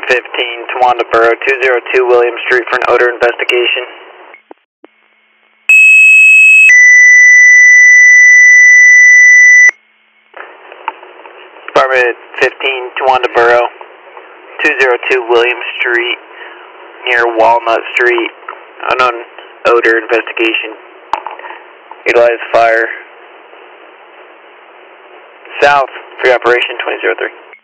15, Tawanda Borough, 202 William Street for an odor investigation. Department 15, Tawanda Borough, 202 William Street, near Walnut Street, unknown odor investigation. Utilize fire. South, free operation 2003.